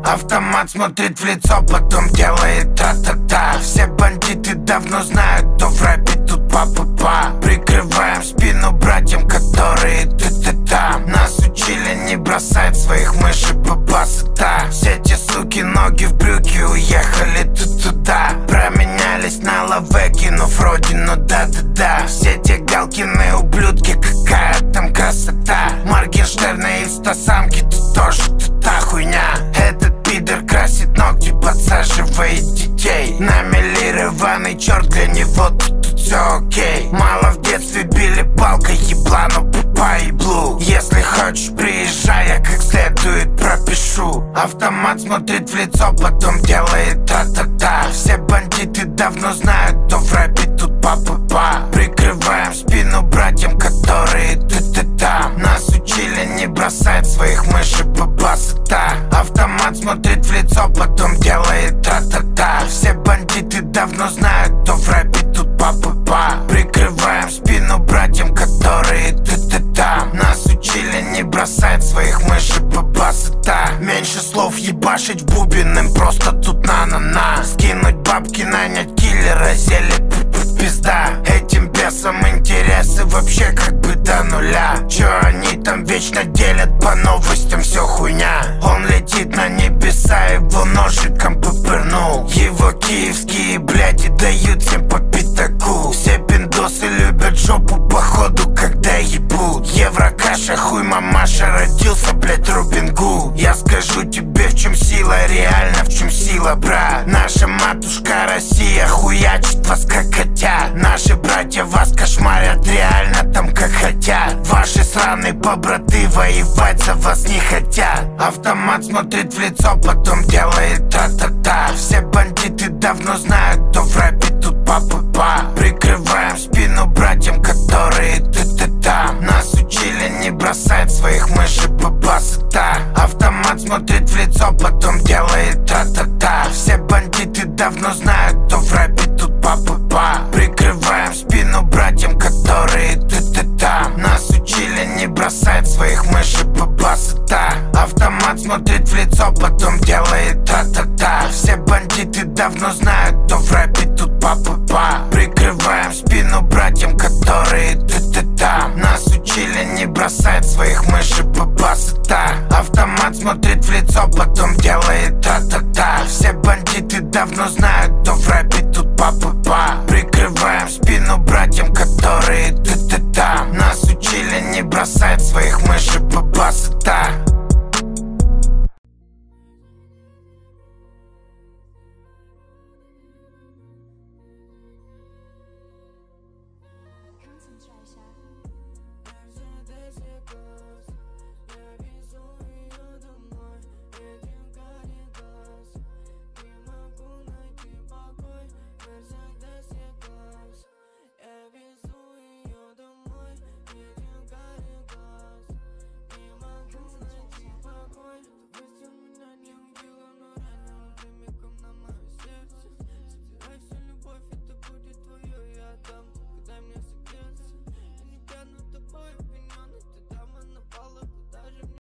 Автомат смотрит в лицо, потом делает та-та-та. Все бандиты давно знают, кто в рэпе тут па-па-па. Прикрываем спину братьям, которые ты-ты-та. Нас учили не бросать своих мышей по басу-та. Все те суки ноги в брюки уехали тут туда. Променялись на лаве, кинув родину, да-да-да. Все те галкины ублюдки, какая там красота. Моргенштерны и инстасамки, тут тоже та хуйня. Этот пидор красит ногти, подсаживает детей. На милированный черт, для него тут все окей. Мало в детстве били палкой, еблану пупа и блу. Если хочешь, приезжай, я как следует пропишу. Автомат смотрит в лицо, потом делает та-та-та. Все бандиты давно знают, кто в рэпе тут па-па-па. Прикрываем спину братьям, которые ты-ты-та. Нас учили не бросать своих мышей по басу-та. Автомат смотрит в лицо, потом делает та-та-та. Все бандиты давно знают, кто в рэпе тут па-па-па. Прикрываем спину братьям, которые ты-ты-та. Нас учили не бросать своих мышей по басу-та. Меньше слов ебашить в бубен, им просто тут на-на-на. Скинуть бабки, нанять киллера, зелье пизда. Этим бесам интересы вообще как бы до нуля. Чё они там вечно делят по новостям, все хуйня. Он летит на небеса, его ножиком попырнул. Его киевские бляди дают всем по пятаку. Все пиндосы любят жопу походу, когда ебут. Еврокаша, хуй мамаша, родился, блять, Робин Гуд. Я скажу тебе, в чем сила, реально в чем сила, брат. Наша матушка Россия хуячит вас как хотят. Наши братья вас кошмарят, реально там как хотят. Ваши сраные побраты воевать за вас не хотят. Автомат смотрит в лицо, потом делает та-та-та. Все бандиты давно знают, кто в рэпе тут па-па-па. Прикрываем спину братьям, которые ты-ты-та. Нас учили не бросать своих мышей по басу-та. Автомат смотрит в лицо, потом делает та-та-та. Все бандиты давно знают, кто в рэпе тут па-па-па. Прикрываем спину братьям, которые ты-ты-та. Нас учили не бросать своих мышей по басу-та. Автомат смотрит в лицо, потом делает та-та-та. Все бандиты давно знают, кто в рэпе тут па-па-па. Прикрываем спину братьям, которые ты-ты-та. Нас учили не бросать своих мышей по басу-та. Автомат смотрит в лицо, потом делает та-та-та. Все бандиты давно знают, кто в рэпе тут па-па-па. Прикрываем спину братьям, которые ты-ты-та. Нас учили не бросать своих мышей по басу-та. Concentration.